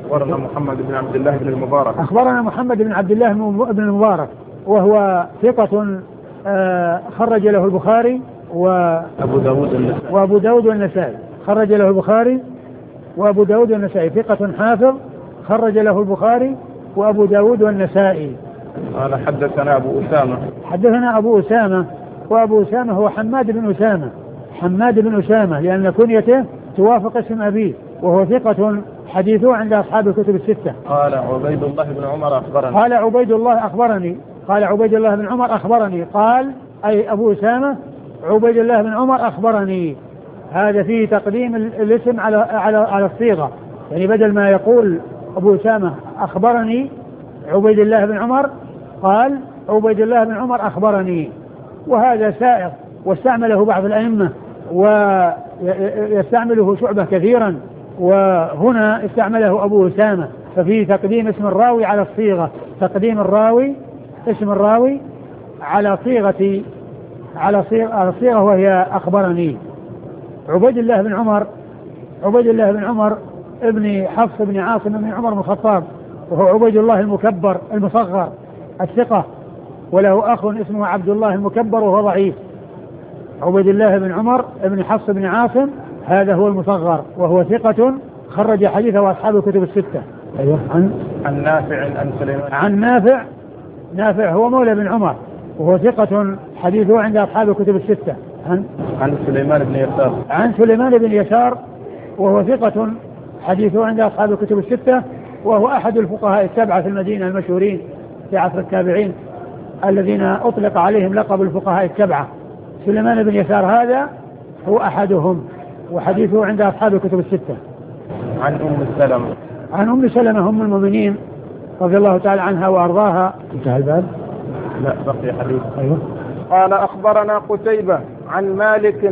أخبرنا محمد بن عبد الله بن المبارك. أخبرنا محمد بن عبد الله بن المبارك وهو ثقة خرج له البخاري وأبو داود والنسائي. خرج له البخاري وأبو داود والنسائي. ثقة حافظ خرج له البخاري وأبو داود والنسائي. قال حدثنا أبو أسامة. حدثنا أبو أسامة وأبو أسامة هو حماد بن أسامة لأن كنيته توافق اسم أبيه وهو ثقة حديثه عند أصحاب الكتب الستة. قال عبيد الله بن عمر أخبرني. قال عبيد الله بن عمر أخبرني. قال أي أبو أسامة عبيد الله بن عمر أخبرني. هذا فيه تقديم الاسم على الصيغة، يعني بدل ما يقول أبو أسامة أخبرني عبيد الله بن عمر قال عبيد الله بن عمر أخبرني، وهذا سائغ واستعمله بعض الأئمة ويستعمله شعبة كثيرا، وهنا استعمله أبو أسامة، ففيه تقديم اسم الراوي على الصيغة، تقديم اسم الراوي على صيغة وهي أخبرني. عبيد الله بن عمر ابن حفص بن عاصم بن عمر بن الخطاب، وهو عبيد الله المكبر المصغر الثقة، وله أخ اسمه عبد الله المكبر وهو ضعيف. عبيد الله بن عمر ابن حفص بن عاصم هذا هو المصغر وهو ثقة خرج حديثه أصحاب الكتب الستة. أيوه. عن نافع عن سليمان. عن نافع هو مولى بن عمر وهو ثقة حديثه عند أصحاب الكتب الستة. عن سليمان بن يسار. عن سليمان بن يسار وهو ثقة حديثه عند أصحاب الكتب الستة، وهو أحد الفقهاء السبعة في المدينة المشهورين في عصر التابعين الذين أطلق عليهم لقب الفقهاء السبعة. سليمان بن يسار هذا هو أحدهم وحديثه عند أصحاب الكتب الستة. عن أم سلمة أم المؤمنين رضي الله تعالى عنها وأرضاها. انتهى الباب؟ لا بقي حديث. أيوه. قال أخبرنا قتيبة عن مالك